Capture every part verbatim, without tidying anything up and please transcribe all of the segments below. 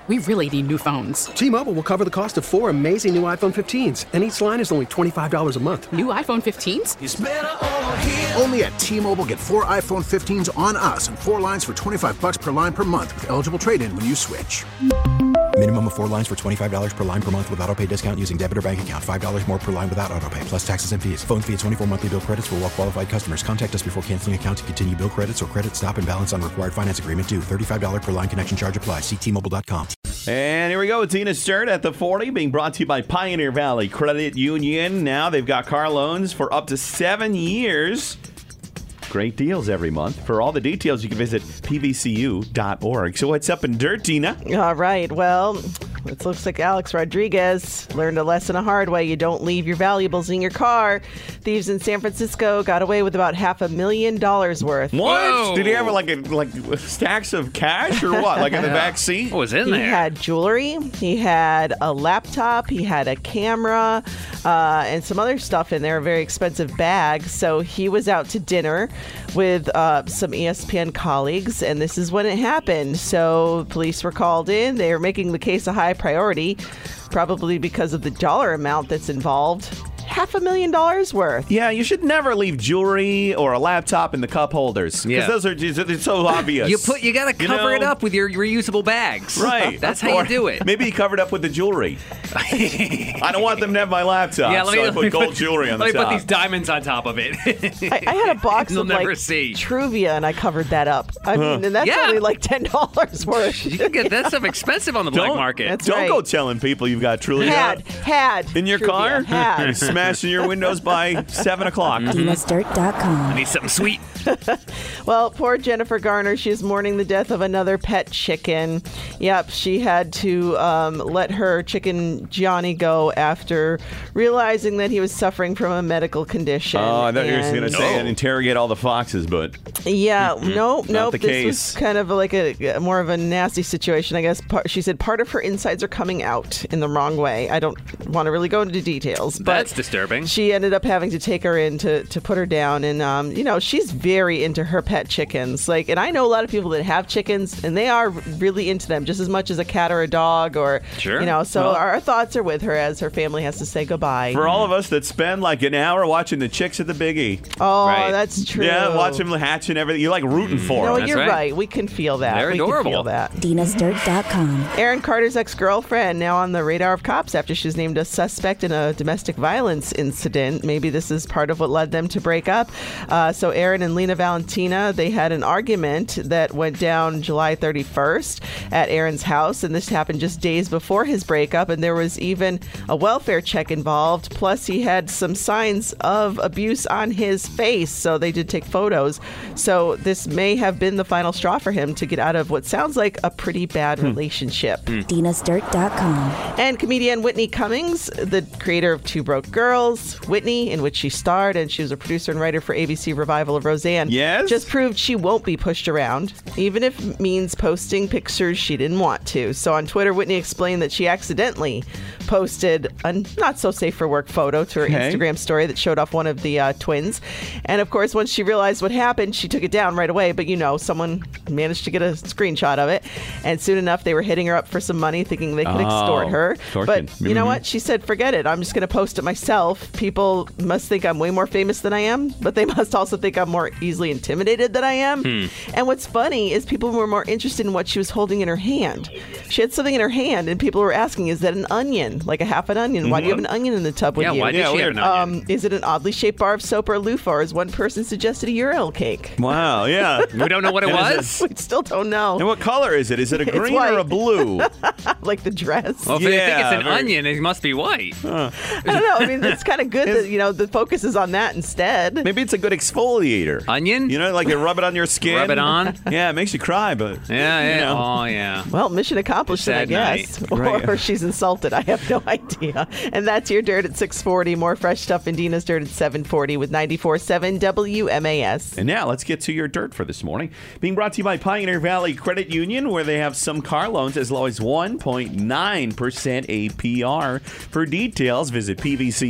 We really need new phones. T-Mobile will cover the cost of four amazing new iPhone fifteens, and each line is only twenty-five dollars a month. New iPhone fifteens? It's better over here. Only at T-Mobile, get four iPhone fifteens on us and four lines for twenty-five dollars per line per month with eligible trade-in when you switch. Minimum of four lines for twenty-five dollars per line per month with autopay discount using debit or bank account. five dollars more per line without autopay, plus taxes and fees. Phone fee at twenty-four monthly bill credits for well-qualified customers. Contact us before canceling account to continue bill credits or credit stop and balance on required finance agreement due. thirty-five dollars per line connection charge applies. See T Mobile dot com. And here we go. Tina Sturt at the forty, being brought to you by Pioneer Valley Credit Union. Now they've got car loans for up to seven years. Great deals every month. For all the details, you can visit P V C U dot org. So what's up in dirt, Tina? All right. Well, it looks like Alex Rodriguez learned a lesson the hard way. You don't leave your valuables in your car. Thieves in San Francisco got away with about half a million dollars worth. What? Whoa. Did he have like a, like stacks of cash or what? Like in the back seat? What was in He there? had jewelry, he had a laptop, he had a camera, uh, and some other stuff in there, a very expensive bag. So he was out to dinner with uh, some E S P N colleagues, and this is when it happened. So police were called in. They were making the case a high priority, probably because of the dollar amount that's involved. Half a million dollars worth. Yeah, you should never leave jewelry or a laptop in the cup holders. Because Yeah. those are just, it's so obvious. You put you got to You cover know? it up with your reusable bags. Right. That's how Or you do it. Maybe you covered up with the jewelry. I don't want them to have my laptop, Yeah, let me, so I let put me gold jewelry on the Let me top. put these diamonds on top of it. I, I had a box You'll of never like see. Truvia, and I covered that up. I mean, and that's Yeah. only like ten dollars worth. You can get that stuff expensive on the black Don't- market. That's Don't right. go telling people you've got truly Had, had. in your Truvia, car. Had. Smashing your windows by seven o'clock. Dinas Dirt dot com. I need something sweet. Well, poor Jennifer Garner, she's mourning the death of another pet chicken. Yep, she had to um, let her chicken Johnny go after realizing that he was suffering from a medical condition. Oh, I thought you were And- going to say and interrogate all the foxes, but Yeah, no, no. the This case. was kind of like a more of a nasty situation, I guess. Part, she said part of her insides are coming out in the wrong way. I don't want to really go into details, but That's disturbing. she ended up having to take her in to, to put her down, and um, you know, she's very into her pet chickens. Like, and I know a lot of people that have chickens, and they are really into them just as much as a cat or a dog, or Sure. you know. So Well- our, our thoughts are with her as her family has to say goodbye. for all of us that spend like an hour watching the chicks at the Biggie. oh, Right. that's true. Yeah, watch them hatch and everything. You're like rooting for No, them. That's you're right. right. We can feel that. They're we adorable. Can feel that. Dinas Dirt dot com. Aaron Carter's ex-girlfriend now on the radar of cops after she was named a suspect in a domestic violence incident. Maybe this is part of what led them to break up. Uh, so Aaron and Lena Valentina, they had an argument that went down July thirty-first at Aaron's house, and this happened just days before his breakup, and there was even a welfare check involved. Plus, he had some signs of abuse on his face, so they did take photos. So this may have been the final straw for him to get out of what sounds like a pretty bad relationship. Dinas Dirt dot com. And comedian Whitney Cummings, the creator of Two Broke Girls, Whitney, in which she starred, and she was a producer and writer for A B C revival of Roseanne, Yes? just proved she won't be pushed around, even if it means posting pictures she didn't want to. So on Twitter, Whitney explained that she accidentally posted a not so safe for work photo to her Okay. Instagram story that showed off one of the uh, twins. And of course, once she realized what happened, she took it down right away. But you know, someone managed to get a screenshot of it. And soon enough, they were hitting her up for some money, thinking they could Oh, extort her. extortion. But you know Mhm. what? She said, forget it. I'm just going to post it myself. People must think I'm way more famous than I am, but they must also think I'm more easily intimidated than I am. Hmm. And what's funny is people were more interested in what she was holding in her hand. She had something in her hand, and people were asking, is that an onion? Like a half an onion? Why do you have an onion in the tub with Yeah, you? why did Yeah, she have weird. an onion? Um, is it an oddly shaped bar of soap or a loofah? Or as one person suggested, a urinal cake? Wow, yeah. We don't know what it And was. We still don't know. And what color is it? Is it a green or a white. blue? Like the dress. Well, if they think Yeah, it's an very- onion, it must be white. I don't know. I mean, it's kind of good that, you know, the focus is on that instead. Maybe it's a good exfoliator. Onion? You know, like you rub it on your skin. Rub it on? Yeah, it makes you cry, but Yeah, yeah. you know. Oh, yeah. Well, mission accomplished, then, I Sad guess. night. Or, Right. or she's insulted. I have no idea. And that's your Dirt at six forty. More fresh stuff in Dina's Dirt at seven forty with ninety-four point seven W M A S. And now let's get to your dirt for this morning. Being brought to you by Pioneer Valley Credit Union, where they have some car loans as low as one point nine percent A P R. For details, visit P V C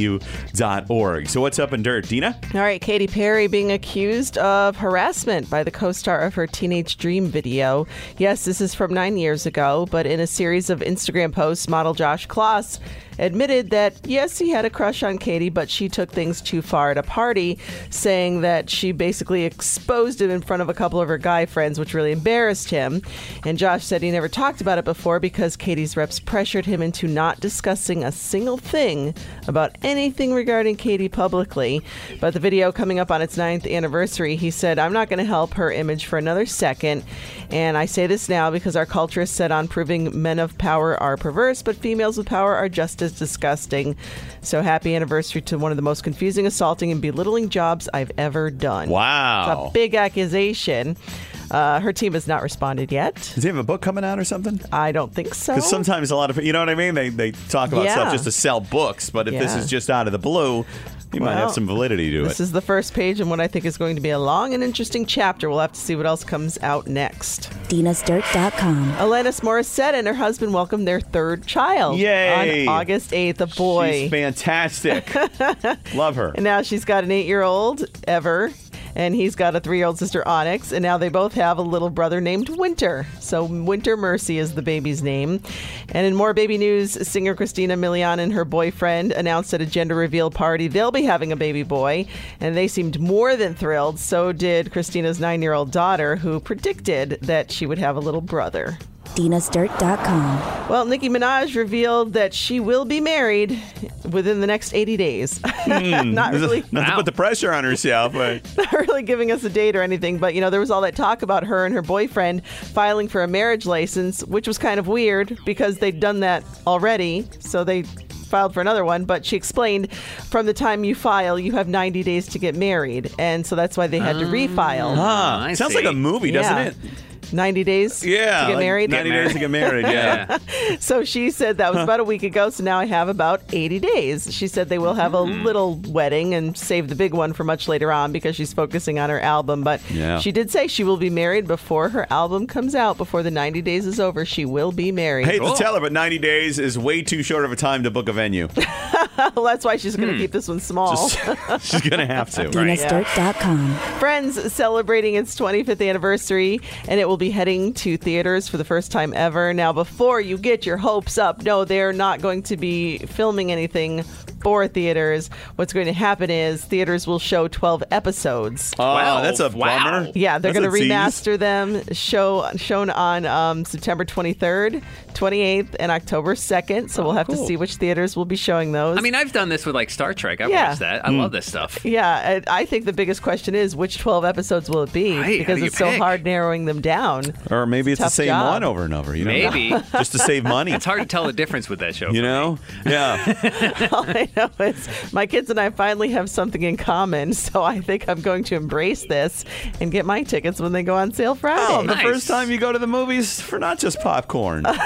U dot org. So what's up in dirt, Dina? All right, Katy Perry being accused of harassment by the co-star of her Teenage Dream video. Yes, this is from nine years ago, but in a series of Instagram posts, model Josh Kloss admitted that, yes, he had a crush on Katy, but she took things too far at a party, saying that she basically exposed him in front of a couple of her guy friends, which really embarrassed him. And Josh said he never talked about it before because Katy's reps pressured him into not discussing a single thing about anything regarding Katy publicly. But the video coming up on its ninth anniversary, he said, "I'm not going to help her image for another second. And I say this now because our culture is set on proving men of power are perverse, but females with power are just as disgusting. So happy anniversary to one of the most confusing, assaulting, and belittling jobs I've ever done." Wow. It's a big accusation. Uh, her team has not responded yet. Does he have a book coming out or something? I don't think so. Because sometimes a lot of, you know what I mean? They they talk about Yeah. stuff just to sell books, but if this Yeah. is just out of the blue, you might have Well, some validity to This it. is the first page in what I think is going to be a long and interesting chapter. We'll have to see what else comes out next. Dinas Dirt dot com. Alanis Morissette and her husband welcomed their third child Yay. on August eighth, a boy. She's fantastic. Love her. And now she's got an eight-year-old, Ever, and he's got a three-year-old sister, Onyx, and now they both have a little brother named Winter. So Winter Mercy is the baby's name. And in more baby news, singer Christina Milian and her boyfriend announced at a gender reveal party they'll be having a baby boy, and they seemed more than thrilled. So did Christina's nine-year-old daughter, who predicted that she would have a little brother. Dinas Dirt dot com. Well, Nicki Minaj revealed that she will be married within the next eighty days. Not really, Not to put the pressure on herself, but not really giving us a date or anything. But, you know, there was all that talk about her and her boyfriend filing for a marriage license, which was kind of weird because they'd done that already. So they filed for another one. But she explained from the time you file, you have ninety days to get married. And so that's why they had to refile. ah, I sounds see. like a movie, doesn't Yeah. it? ninety days Yeah. to get like married. ninety days to get married, yeah. So she said that was about a week ago, so now I have about eighty days. She said they will have a little wedding and save the big one for much later on because she's focusing on her album. But Yeah. she did say she will be married before her album comes out, before the ninety days is over. She will be married. Hate Cool. to tell her, but ninety days is way too short of a time to book a venue. Well, that's why she's going to keep this one small. Just, she's going to have to. Dinas Dirt dot com. Friends celebrating its twenty-fifth anniversary, and it will be heading to theaters for the first time ever. Now, before you get your hopes up, no, they're not going to be filming anything for theaters. What's going to happen is theaters will show twelve episodes. Oh, Wow. that's a Wow. bummer. Yeah, they're That's going to a tease. remaster them, show shown on um, September twenty-third, twenty-eighth, and October second. So we'll have to cool. see which theaters will be showing those. I mean, I've done this with like Star Trek. I've Yeah. watched that. I love this stuff. yeah, I I think the biggest question is which twelve episodes will it be? Right, how Because do you it's so pick? hard narrong them down. Or maybe it's the Tough same job. one over and over. You know? Maybe. Just to save money. It's hard to tell the difference with that show. You for know? me. Yeah. All I know is my kids and I finally have something in common, so I think I'm going to embrace this and get my tickets when they go on sale Friday. Oh, the Nice. first time you go to the movies for not just popcorn. Not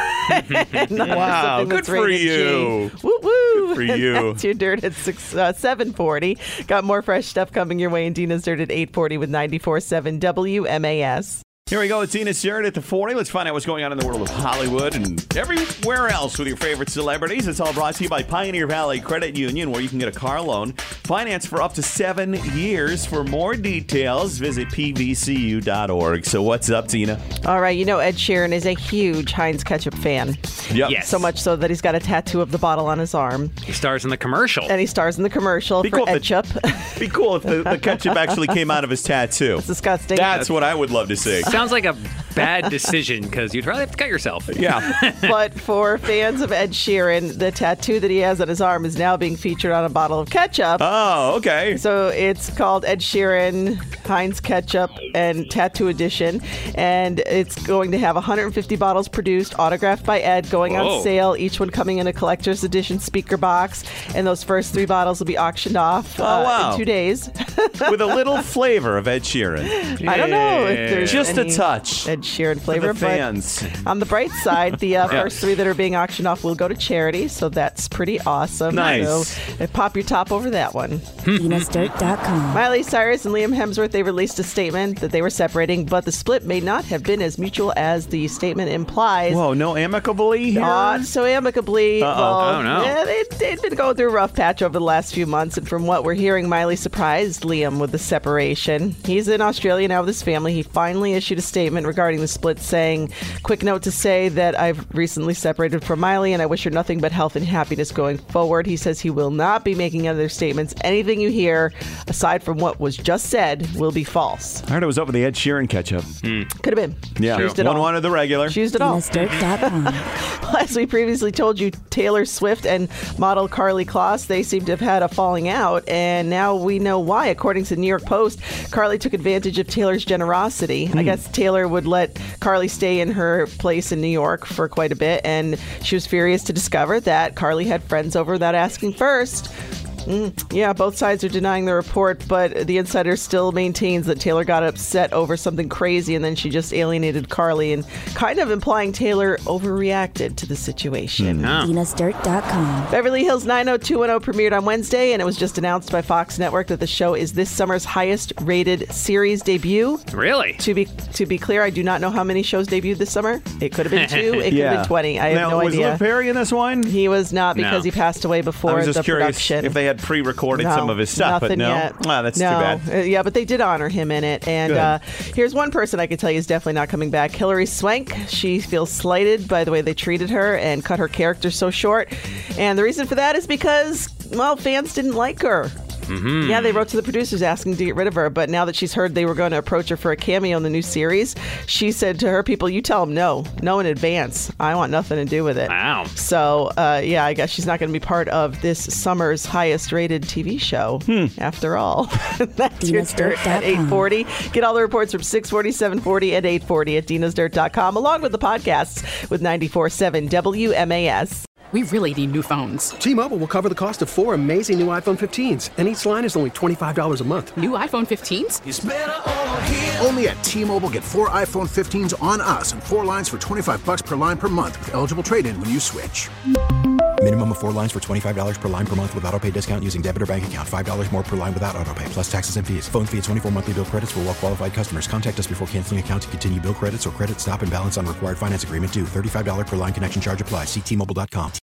Wow, something good that's for rated G. you. Woo woo! Good for And you. That's your dirt at six, uh, seven forty. Got more fresh stuff coming your way in Dina's Dirt at eight forty with ninety-four point seven W M A S. Here we go. It's Dina's Dirt at the forty. Let's find out what's going on in the world of Hollywood and everywhere else with your favorite celebrities. It's all brought to you by Pioneer Valley Credit Union, where you can get a car loan financed for up to seven years. For more details, visit P V C U dot org. So what's up, Tina? All right, you know Ed Sheeran is a huge Heinz ketchup fan. Yep. Yes. So much so that he's got a tattoo of the bottle on his arm. He stars in the commercial. And he stars in the commercial Be for cool if Ketchup. Be cool if the, the ketchup actually came out of his tattoo. It's disgusting. That's what I would love to see. Sounds like a bad decision because you'd probably have to cut yourself. Yeah. But for fans of Ed Sheeran, the tattoo that he has on his arm is now being featured on a bottle of ketchup. Oh, okay. So it's called Ed Sheeran Heinz Ketchup and Tattoo Edition. And it's going to have one hundred fifty bottles produced, autographed by Ed, going Whoa. on sale, each one coming in a collector's edition speaker box. And those first three bottles will be auctioned off uh, Oh, wow. in two days. With a little flavor of Ed Sheeran. I don't know if there's Just a any touch. Ed Sheeran flavor. For the fans. But on the bright side, the uh, Yeah. first three that are being auctioned off will go to charity, so that's pretty awesome. Nice. So uh, pop your top over that one. Venus Dirt dot com. Miley Cyrus and Liam Hemsworth, they released a statement that they were separating, but the split may not have been as mutual as the statement implies. Whoa, no amicably here? Not so amicably. Uh-oh. Well, Oh, no. yeah, they, they'd been going through a rough patch over the last few months, and from what we're hearing, Miley surprised Liam with the separation. He's in Australia now with his family. He finally issued a statement regarding the split, saying, quick note to say that I've recently separated from Miley, and I wish her nothing but health and happiness going forward. He says he will not be making other statements. Anything you hear, aside from what was just said, will be false. I heard it was over the Ed Sheeran ketchup. Could have been. Yeah, She used it one all. wanted the regular. She used it all. Venus Dirt dot com. As we previously told you, Taylor Swift and model Carly Kloss, they seem to have had a falling out, and now we know why. According to the New York Post, Carly took advantage of Taylor's generosity. I guess Taylor would let Carly stay in her place in New York for quite a bit, and she was furious to discover that Carly had friends over without asking first. Mm, yeah, both sides are denying the report, but the insider still maintains that Taylor got upset over something crazy and then she just alienated Carly, and kind of implying Taylor overreacted to the situation. Venus Dirt dot com. Beverly Hills nine oh two one oh premiered on Wednesday, and it was just announced by Fox Network that the show is this summer's highest-rated series debut. Really? To be to be clear, I do not know how many shows debuted this summer. It could have been two. It could yeah. have been twenty. I have now, no was idea. Luke Perry in this one? He was not, because No. he passed away before I was just the curious production. if they had pre-recorded No, some of his stuff, but nothing no. yet. Ah, that's no. too bad. Uh, yeah, but they did honor him in it. And Good. uh, here's one person I can tell you is definitely not coming back. Hilary Swank. She feels slighted by the way they treated her and cut her character so short. And the reason for that is because, well, fans didn't like her. Mm-hmm. Yeah, they wrote to the producers asking to get rid of her, but now that she's heard they were going to approach her for a cameo in the new series, she said to her people, you tell them no. No in advance. I want nothing to do with it. Wow. So, uh, yeah, I guess she's not going to be part of this summer's highest-rated T V show, after all. That's your Dinos Dirt Dirt at dot com. eight forty. Get all the reports from six forty, seven forty, and eight forty at Dinos Dirt dot com, along with the podcasts with ninety-four point seven W M A S. We really need new phones. T-Mobile will cover the cost of four amazing new iPhone fifteens, and each line is only twenty-five dollars a month. New iPhone fifteens? Only at T-Mobile, get four iPhone fifteens on us and four lines for twenty-five bucks per line per month with eligible trade-in when you switch. Minimum of four lines for twenty-five dollars per line per month with autopay discount using debit or bank account. five dollars more per line without autopay, plus taxes and fees. Phone fee at twenty-four monthly bill credits for well-qualified customers. Contact us before canceling account to continue bill credits or credit stop and balance on required finance agreement due. thirty-five dollars per line connection charge applies. See T Mobile dot com.